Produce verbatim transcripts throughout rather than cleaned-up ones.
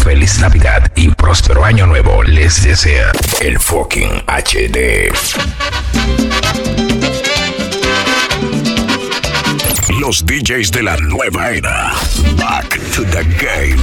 feliz Navidad y próspero año nuevo les desea el fucking H D. Los D Js de la nueva era. Back to the game.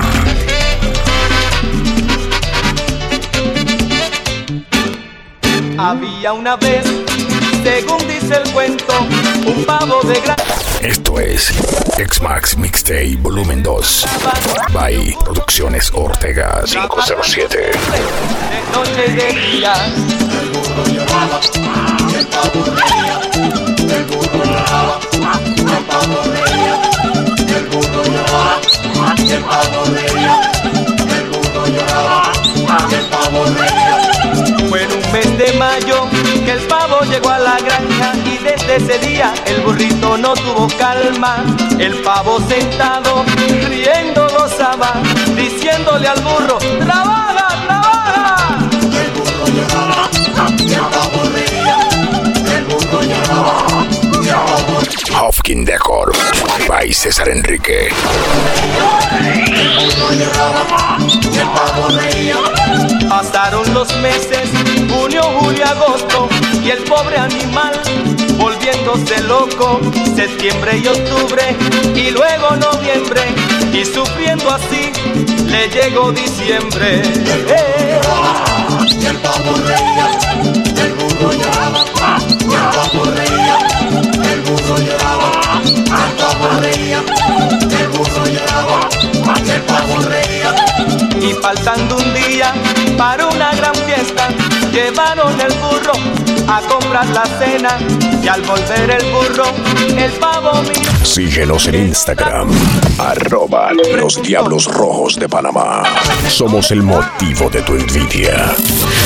Había una vez, según dice el cuento, un pavo de gran... Esto es X-Max Mixtape Volumen dos by Producciones Ortega cinco cero siete. De noche y de día. El burro lloraba, el pavo reía. El burro lloraba, el pavo reía. El burro lloraba, el pavo reía. El burro lloraba, el pavo reía. Fue en un mes de mayo que el pavo llegó a la granja y desde ese día el burrito no tuvo calma. El pavo sentado, riendo gozaba, diciéndole al burro, ¡trabaja, trabaja! El burro lloraba, el pavo reía. El burro lloraba, el pavo reía. Hofkin Decor by César Enrique. El burro lloraba, el pavo reía. Pasaron los meses, junio, julio, agosto, y el pobre animal volviéndose loco. Septiembre y octubre, y luego noviembre, y sufriendo así, le llegó diciembre. Eh. Y el pavo reía, el burro lloraba, y el pavo reía, el burro lloraba, el pavo reía, el burro lloraba, el pavo reía. Y faltando un día para una gran fiesta, llevaron el burro a comprar la cena. Y al volver el burro, el pavo mío. Síguenos en Instagram, arroba los Diablos Rojos de Panamá. Somos el motivo de tu envidia.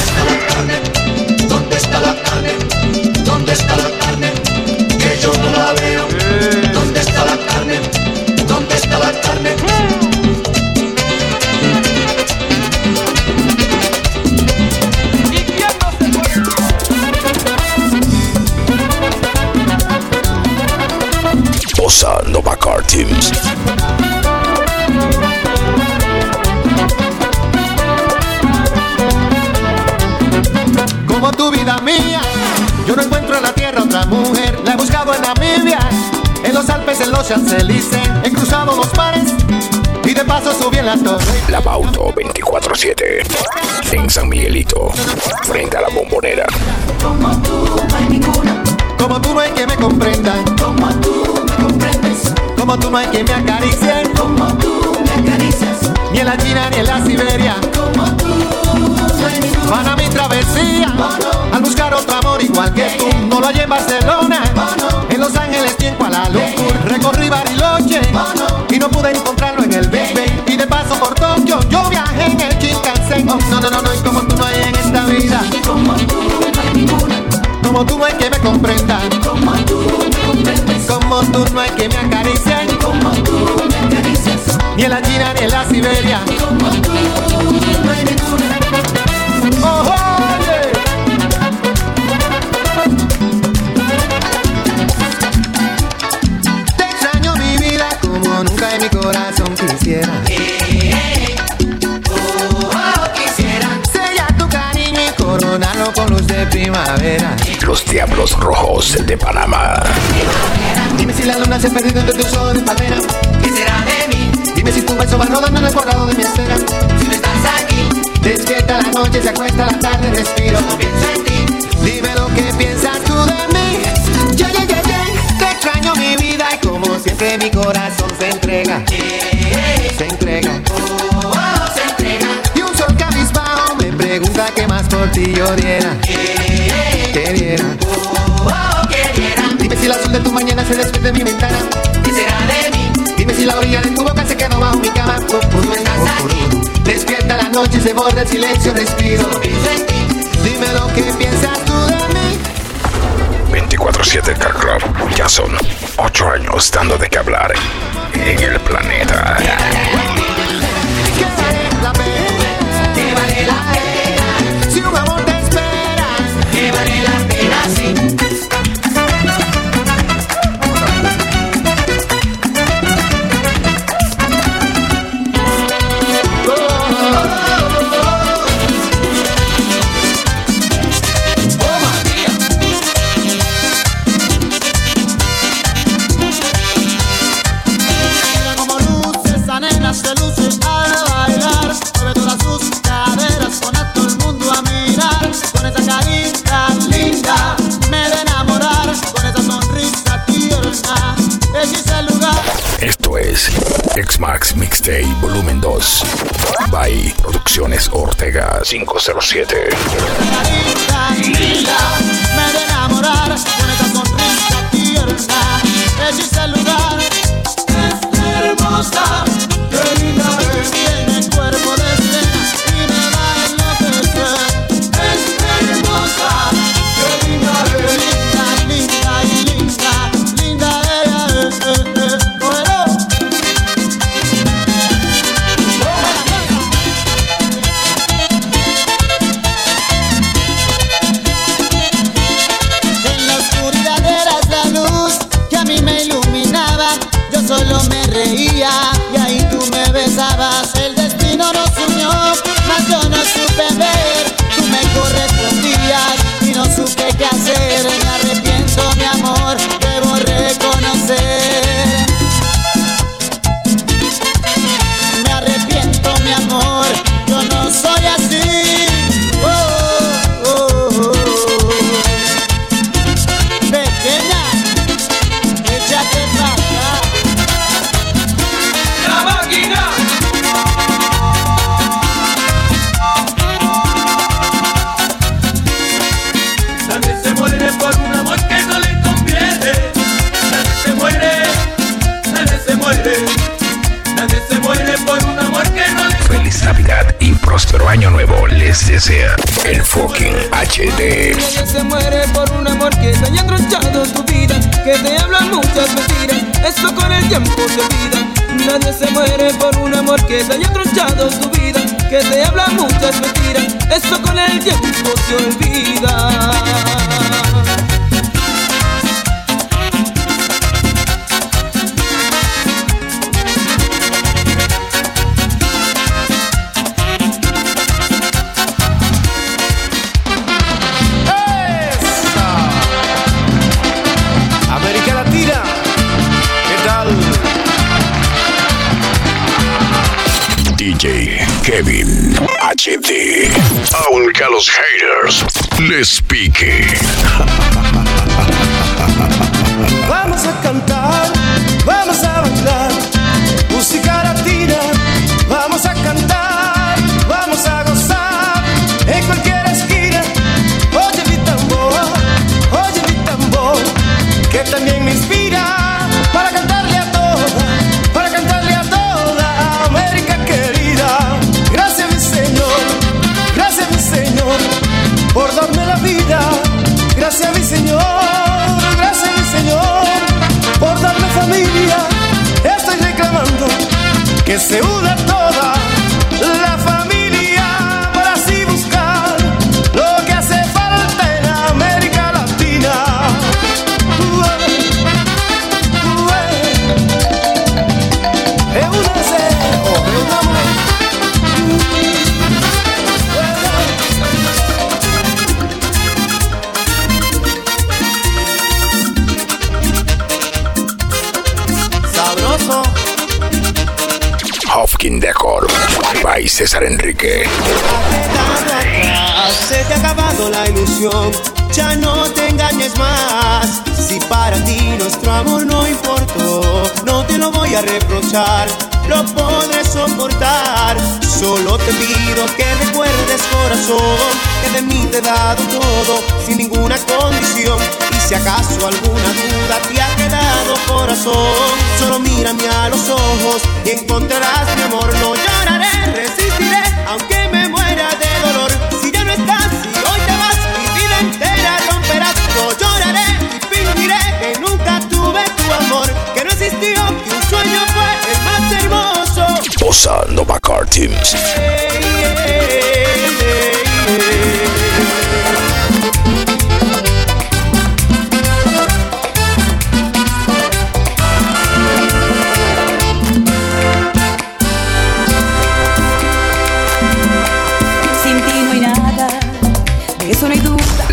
¿Dónde está la carne? ¿Dónde está la carne? Que yo no la veo. ¿Dónde está la carne? ¿Dónde está la carne? Bossa Nova Car Teams. Como tu vida mía, yo no encuentro en la tierra otra mujer. La he buscado en Namibia, en los Alpes, en los Champs-Élysées. He cruzado los mares y de paso subí en la torre. La Bauto veinticuatro siete en San Miguelito, frente a la Bombonera. Como tú no hay ninguna. Como tú no hay que me comprenda. Como tú me comprendes. Como tú no hay que me acaricie. Como tú me acaricias. Ni en la China ni en la Siberia. Como tú no hay ninguna. Para mi travesía, Oh, no. al buscar otro amor igual que tú. No lo hay en Barcelona, Oh, no. en Los Ángeles ni en Kuala Lumpur. Recorrí Bariloche Oh, no. y no pude encontrarlo en el Big Ben. Y de paso por Tokio yo viajé en el Shinkansen. Oh, no, no, no, no, y como tú no hay en esta vida. Como tú no hay ninguna. Como tú no hay que me comprenda. Como tú me comprendes. Como tú no hay que me acaricien. Como tú me acaricias. Ni en la China ni en la Siberia. Como tú no hay ninguna. Oh, oye. Te extraño mi vida como nunca en mi corazón quisiera. Sella tu cariño y coronarlo con luz de primavera. Los Diablos Rojos de Panamá. Dime si la luna se ha perdido entre tus ojos de palmera. ¿Qué será de mí? Dime si tu beso va rodando en el cuadrado de mi esfera. Si no estás aquí, Despierta la noche, se acuesta la tarde, respiro. no pienso en ti. Dime lo que piensas tú de mí. Yeah, yeah, yeah, yeah. Te extraño mi vida y como siempre mi corazón se entrega. Se entrega. Oh, oh, se entrega. Y un sol cabizbajo me pregunta qué más por ti yo diera. Que diera. Oh, oh, queriera. Dime si el azul de tu mañana se despide de mi ventana. ¿Qué será de mí? Dime si la orilla de tu boca se quedó bajo mi cama. Oh, oh, oh, oh. Despierta la noche, se borra el silencio, respiro. No pienso en ti. Dime lo que piensas tú de mí. veinticuatro siete Car Club. Ya son ocho años dando de qué hablar en el planeta. Que vale la pena. Que vale la pena. Si un amor te espera. Que vale la pena, sí. Oh, X-Max Mixtape Volumen dos by Producciones Ortega cinco cero siete. Linda, me de enamorar con esa sonrisa tierna. Ella el lugar, es hermosa, qué linda es. Tiene cuerpo de escena y me va a enloquecer. Es hermosa, qué linda es. Linda, linda y linda, linda ella es. Eh, eh. Solo me reía y ahí tú me besabas. El destino nos unió, mas yo no supe ver. Tú me correspondías y no supe qué hacer. Me arrepiento, mi amor, debo reconocer. Me arrepiento, mi amor, yo no soy así. Oh, oh, oh, oh. Pequeña, échate para acá. Nadie se muere por un amor que no le conviene. Nadie se muere, nadie se muere. Nadie se muere por un amor que no le conviene. Feliz Navidad y próspero año nuevo les desea el fucking H D. Nadie se muere por un amor que te haya tronchado tu vida, que te hablan muchas mentiras, eso con el tiempo se olvida. Nadie se muere por un amor que te haya tronchado tu vida, que te hablan muchas mentiras, eso con el tiempo se olvida. América Latina, ¿qué tal? D J Kevin H D. Aunque a los haters les pique. Vamos a cantar, vamos a bailar, música latina, vamos a cantar, vamos a gozar, en cualquier esquina, oye mi tambor, oye mi tambor, que también me inspira, para cantarle a toda, para cantarle a toda América querida. Gracias mi Señor, gracias mi Señor, por darme la vida, gracias mi Señor, gracias mi Señor, por darme familia. Estoy reclamando que se una toda la familia para así buscar lo que hace falta en América Latina. Reúnanse, oh, reúname. Sabroso. Hofkin Decor by César Enrique. Atrás, se te ha acabado la ilusión, ya no te engañes más. Si para ti nuestro amor no importó, no te lo voy a reprochar, lo podré soportar. Solo te pido que recuerdes, corazón, que de mí te he dado todo, sin ninguna condición. Y si acaso alguna duda te ha quedado, corazón, solo mírame a los ojos y encontrarás mi amor. No lloraré, resistiré, aunque me muera de dolor. Si ya no estás, si hoy te vas, mi vida entera romperás. No lloraré y fingiré que nunca tuve tu amor, que no existió, que un sueño fue el más hermoso. Bossa Nova Car Teams. Hey, hey, hey, hey, hey.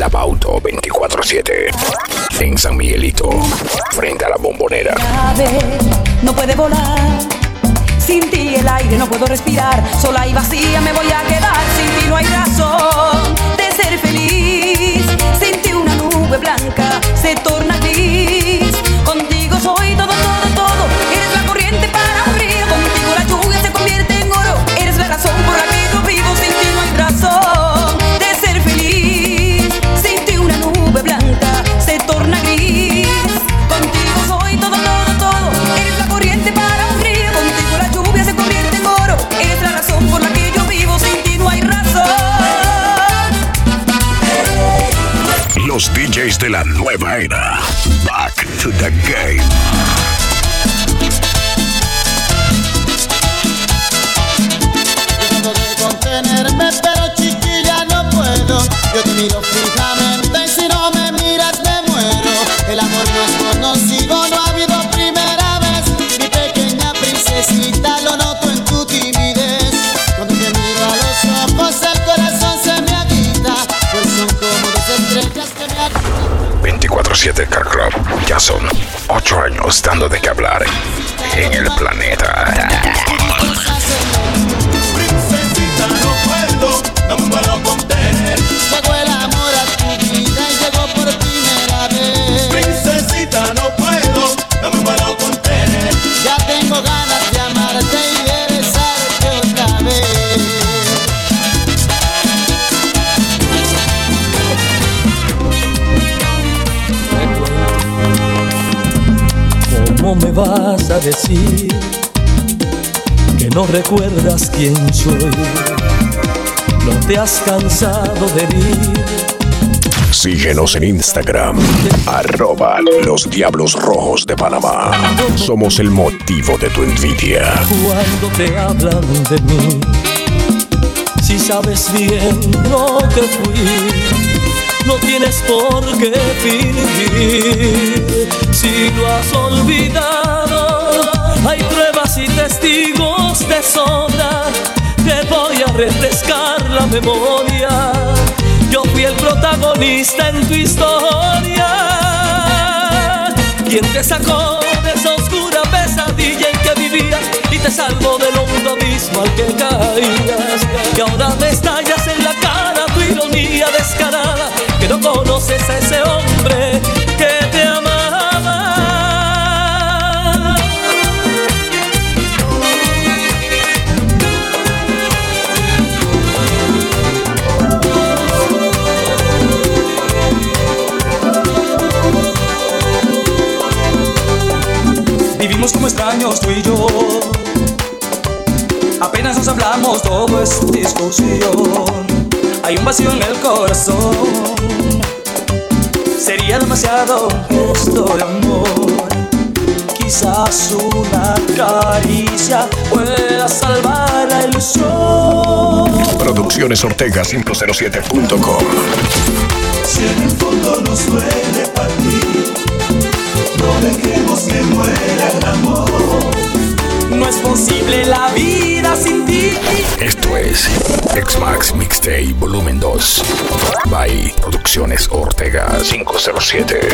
La Bauto veinticuatro siete. En San Miguelito, frente a la Bombonera. Ave no puede volar. Sin ti el aire no puedo respirar. Sola y vacía me voy a quedar. Sin ti no hay razón de ser feliz. Sin ti una nube blanca se torna gris. Contigo soy todo, todo, todo. Eres la corriente para un río. Contigo la lluvia se convierte en oro. Eres la razón por la que yo vivo. Sin ti no hay razón de ser feliz. Sin ti una nube blanca se torna gris. Contigo soy todo, todo, todo. Eres la corriente para un río. Contigo la lluvia se convierte en oro. Eres la razón por la que yo vivo. Sin ti no hay razón. Los D Js de la nueva era. Back to the game. Trato de contenerme, pero chiquilla no puedo. Yo te miro fijamente y si no me miras me muero. El amor no es conocido, no ha habido primera vez. Mi pequeña princesita, lo noto en tu timidez. Cuando te miro a los ojos el corazón se me agita, pues son como dos estrellas que me agitan. veinticuatro siete Car Club. Ya son ocho años dando de qué hablar en el planeta. Princesita, no puedo, no me puedo contener. Llegó el amor a tu vida y llegó por primera vez. Princesita, no puedo, no me puedo contener. Ya tengo ganas de amarte y de besarte otra vez. ¿Cómo me vas a decir que no recuerdas quién soy? No te has cansado de herir. Síguenos en Instagram, arroba Los Diablos Rojos de Panamá. Somos el motivo de tu envidia. Cuando te hablan de mí, si sabes bien lo que fui, no tienes por qué fingir. Si lo has olvidado, hay pruebas y testigos de sobra. Te voy a refrescar la memoria. Yo fui el protagonista en tu historia. Quien te sacó de esa oscura pesadilla en que vivías y te salvó del hondo abismo al que caías. Y ahora me estallas en la cara tu ironía descarada, que no conoces a ese hombre que te amaba. Vivimos como extraños tú y yo. Apenas nos hablamos, todo es discusión. Hay un vacío en el corazón. Sería demasiado un gesto de amor. Quizás una caricia pueda salvar la ilusión. Producciones Ortega cinco cero siete punto com. Si en el fondo nos duele partir, no dejemos que muera el amor. No es posible la vida sin ti. Esto es X-Max Mixtape Volumen dos by Producciones Ortega cinco cero siete.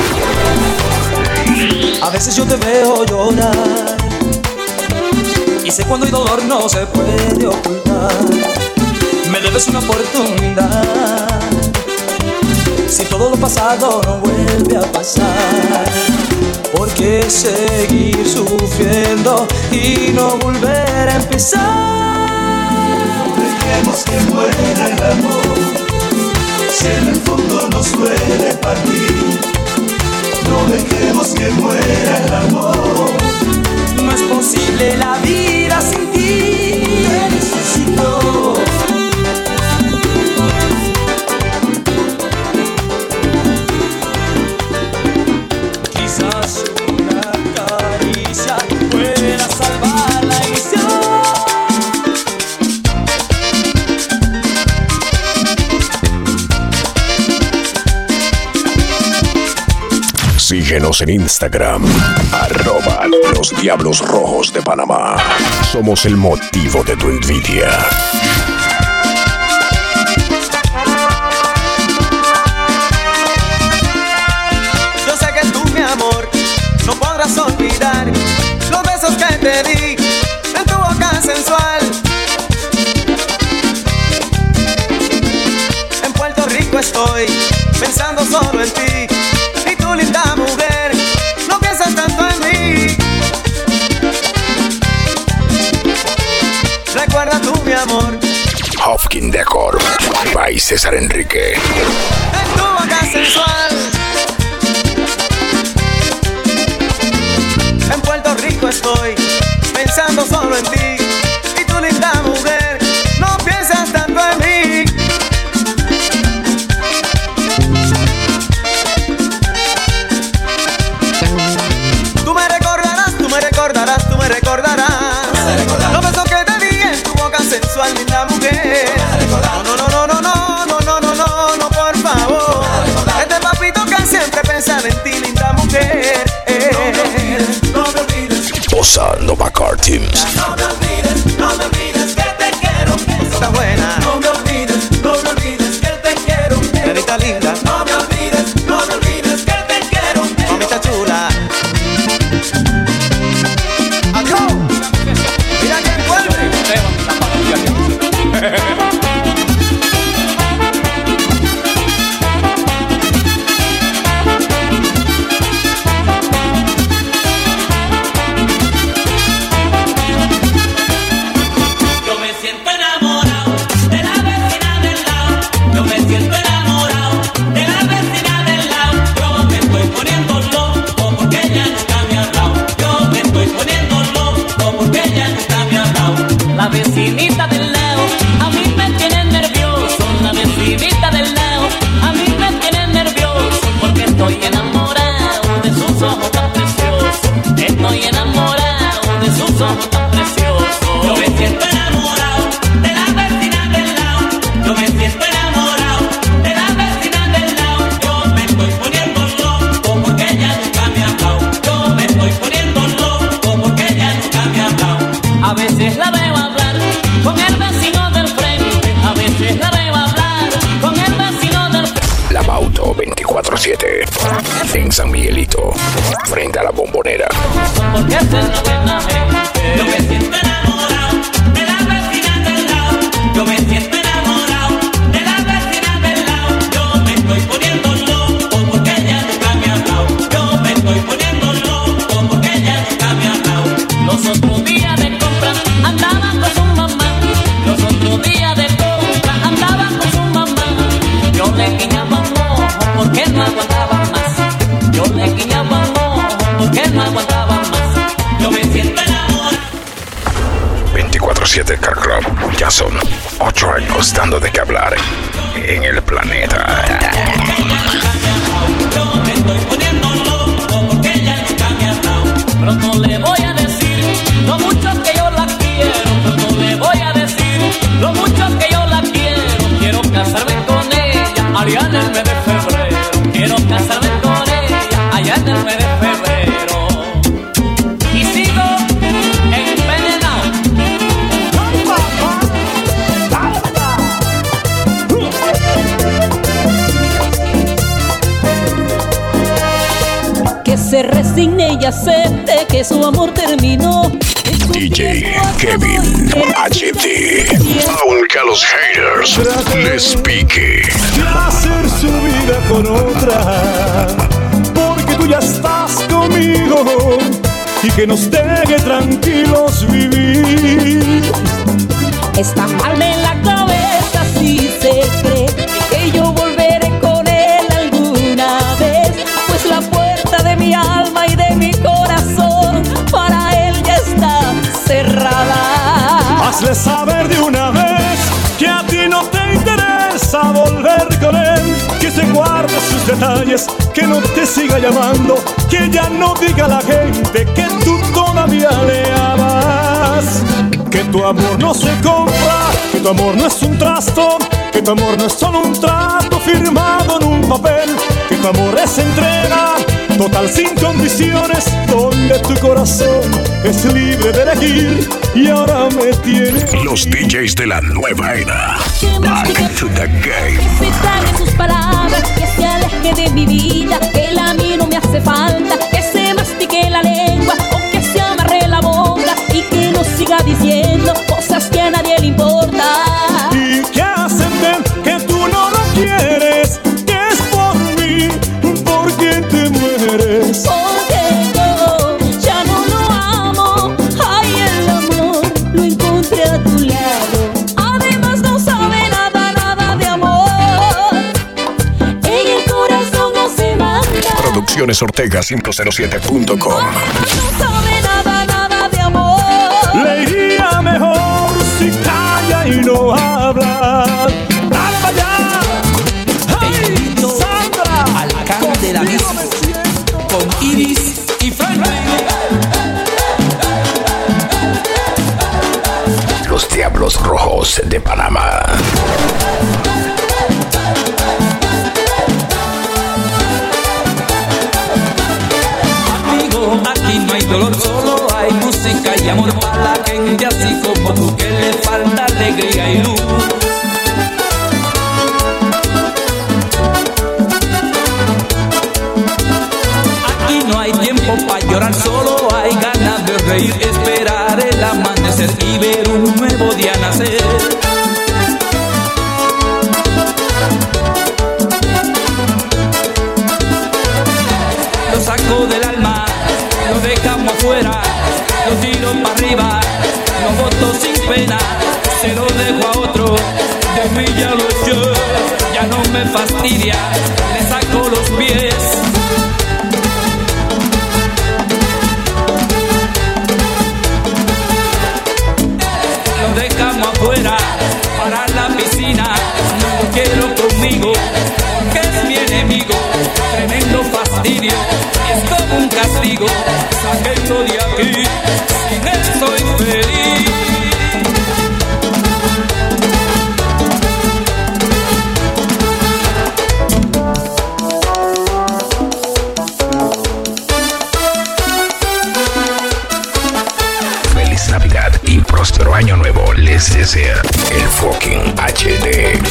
A veces yo te veo llorar y sé cuando hay dolor no se puede ocultar. Me debes una oportunidad. Si todo lo pasado no vuelve a pasar, ¿por qué seguir sufriendo y no volver a empezar? No dejemos que muera el amor. Si en el fondo nos duele partir, no dejemos que muera el amor. No es posible la vida sin ti. Te necesito. Quizás una caricia pueda salvar la ilusión. Síguenos en Instagram, arroba Los Diablos Rojos de Panamá. Somos el motivo de tu envidia. estoy pensando solo en ti. Y tu linda mujer, no piensas tanto en mí. Recuerda tú, mi amor, Hofkin Decor by César Enrique. en tu boca sensual. En Puerto Rico estoy pensando solo en ti. Y tu linda mujer, no piensas tanto en mí. Tú me recordarás, tú me recordarás, tú me recordarás los besos que te di en tu boca sensual, linda mujer. No, no, no, no, no, no, no, no, no, no, por favor. Este papito que siempre pensaba en ti, linda mujer. No me olvides, Bossa Nova Car Teams. no me olvides, no me olvides que te quiero. Está buena, No me olvides, no me olvides que te quiero. nenita linda, No me olvides, no me olvides que te quiero. mamita chula. Adiós. Mira que vuelve. Yo me siento enamorado de la vecina del lado. Yo me siento enamorado de la vecina del lado. Yo me estoy poniendo loco porque ella nunca me ha hablado. Yo me estoy poniendo loco porque ella nunca me ha hablado. La vecinita del lado a mí me tiene nervioso. La vecinita del lado a mí me tiene nervioso porque estoy enamorado de sus ojos tan preciosos. Estoy enamorado de sus ojos tan preciosos. Yo me siento enamorado de la vecina del lado. Yo me siento enamorado de la vecina del lado. Yo me estoy poniendo loco porque ella nunca me ha hablado. Yo me estoy poniendo loco porque ella nunca me ha hablado. A veces la veo hablar con el vecino del frente. A veces la veo hablar con el vecino del frente. La Mauto veinticuatro siete en San Miguelito, frente a la Bombonera. Porque esa es la buena gente. Yo me siento enamorado de la vecina del lado. Yo me siento enamorado de la vecina del lado. Yo me estoy poniendo loco porque ella nunca me ha hablado. Yo me estoy poniendo loco porque ella nunca me ha hablado. Los otros días de compra andaban con su mamá. Los otros días de compra andaban con su mamá. Yo le guiñaba un ojo porque no aguantaba más. Yo le guiñaba un ojo porque no aguantaba más. Yo me siento enamorado. veinticuatro siete Car Club. Ya son ocho años dando de qué hablar en el planeta. Yo me estoy poniendo loco porque ella nunca me ha hablado. Pronto le voy a decir lo mucho que yo la quiero. Pronto le voy a decir lo mucho que yo la quiero. Quiero casarme con ella allá en el mes de febrero. Quiero casarme con ella allá en el mes de febrero. Y sigo envenenado. Que se resigne y acepte que su amor terminó. D J Kevin H D. Aunque a los haters les pique. De hacer su vida con otra, porque tú ya estás conmigo y que nos deje tranquilos vivir. Está mal de la cabeza si se cree que yo volveré con él alguna vez, pues la puerta de mi alma y de mi corazón para él ya está cerrada. Hazle saber de una vez que a ti no te interesa volver con él, que se guarde sus detalles, que no te siga llamando, que ya no diga a la gente que tú todavía le amas, que tu amor no se compra, que tu amor no es un trasto, que tu amor no es solo un trato firmado en un papel, que tu amor es entrega total sin condiciones, donde tu corazón es libre de elegir y ahora me tiene. Los D Js de la nueva era. Back to the game. Que se trague sus palabras, que se aleje de mi vida, que él a mí no me hace falta, que se mastique la lengua o que se amarre la boca y que no siga diciendo cosas que a nadie le importa. Y que hacen ver que tú no lo quieres, Producciones Ortega cinco cero siete punto com. No sabe nada, nada de amor. Le iría mejor si calla y no habla. ¡Para allá! ¡Ay, Sandra! Al can de la disco con Iris y Frank. Los Diablos Rojos de Panamá. Amigo, aquí no hay dolor, solo hay música y amor para la gente así como tú, que le falta alegría y luz. Aquí no hay tiempo para llorar, solo hay ganas de reír, esperar el amanecer y ver un nuevo día nacer. Lo saco del alma, lo dejamos afuera, lo tiro para arriba, lo boto sin pena, se lo dejo a otro, de mí ya lo eché, ya no me fastidia, le saco los pies. Lo dejamos afuera, para la piscina, no lo quiero conmigo, porque es mi enemigo, tremendo fastidio, es como un castigo, sáquenlo de aquí, sin él soy feliz. Feliz Navidad y próspero año nuevo les desea el fucking H D.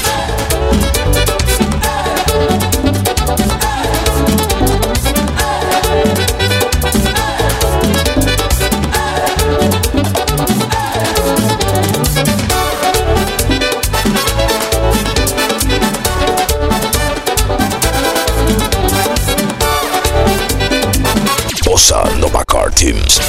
Bossa Nova Car Teams.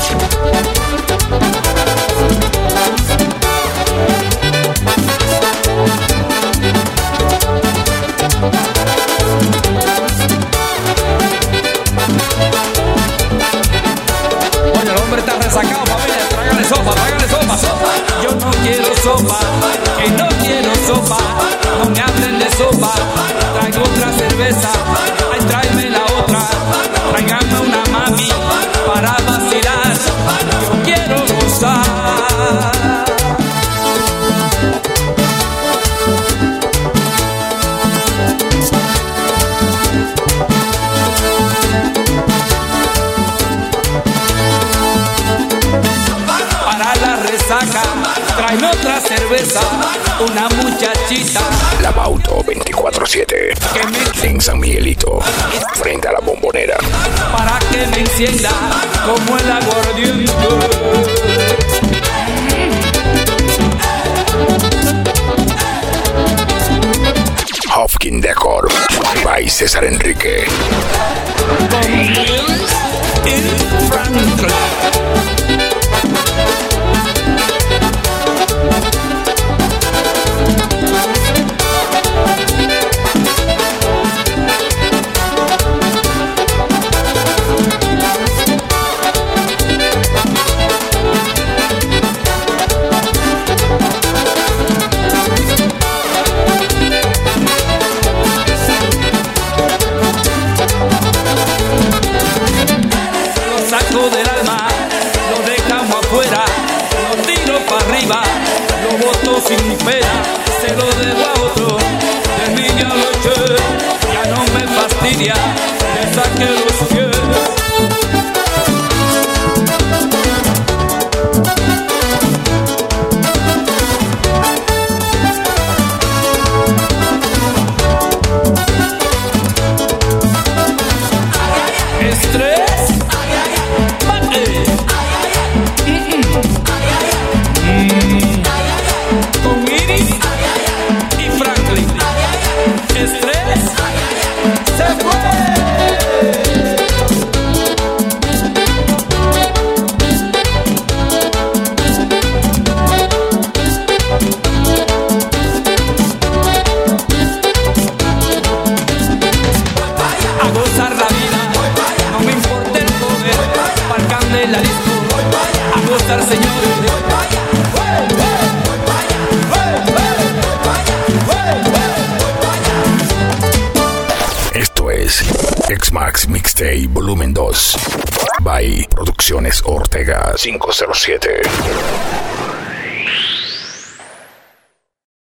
Oye, el hombre está resacado, familia, tráigale sopa, tráigale sopa. Yo no quiero sopa, que no quiero sopa, no me hablen de sopa, traigo otra cerveza, ay, tráeme la otra, tráigame una mami, para vacilar, yo quiero gozar. Para la resaca, tráeme otra cerveza, una muchachita. La Bauto veinticuatro siete en San Miguelito, frente a la Bombonera. Para que me encienda como el aguardiente. Hofkin Decor by César Enrique. Con Luis y Franklin. Lo saco del alma, Stay Volumen dos. By Producciones Ortega cinco cero siete.